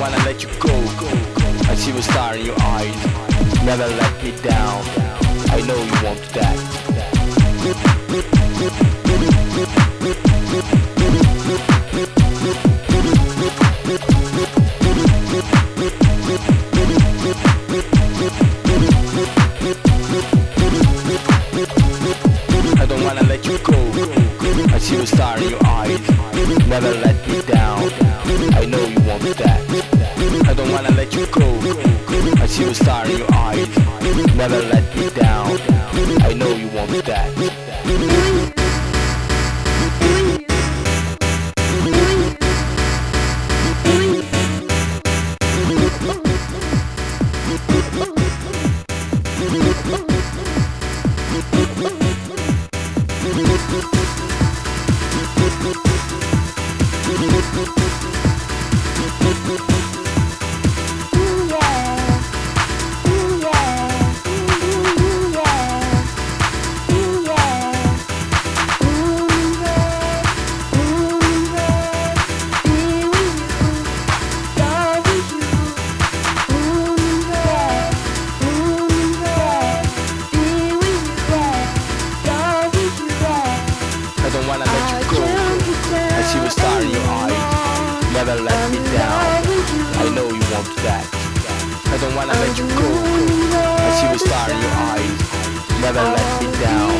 wanna let you go. I see the star in your eyes. Never let me down. I know you want that. I don't wanna let you go. I see the star in your eyes. Never let me down. I know you want that. I don't wanna let you go. I see the star in your eyes. Never let me down. I know you want that. I don't wanna let you go. I see the star in your eyes. Never let me down. I know you want that. I don't wanna let you go. I see the star in your eyes. Never let me down.